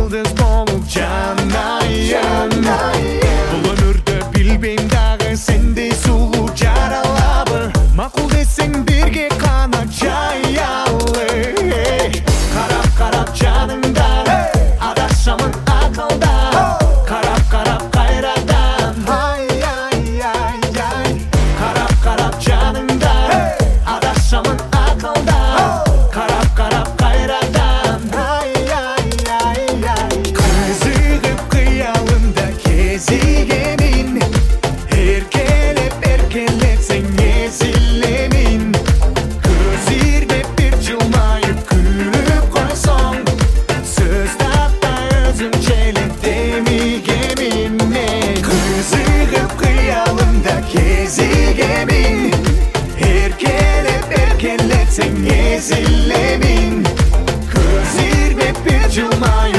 yıldız bolup janayın. Бұл өмірді білбейм дағы сендей сұлу жаралабы. Мақұл десең бірге қана жаялы. Қарап жаныңдан адашамын ақылдан. Қарап қайрадан. Қарап жаныңдан адашамын ақылдан. Қарап қайрадан. Қызығып қиялымда кезігемін. Еркелетсең езілемін. Көз ирмеп бір жылмайып күліп қойсаң, сөз таппай өзімшелеп демегемін мен. Қызығып қиялымда кезігемін. Еркелетсең езілемін. Көз ирмеп бір жылмайып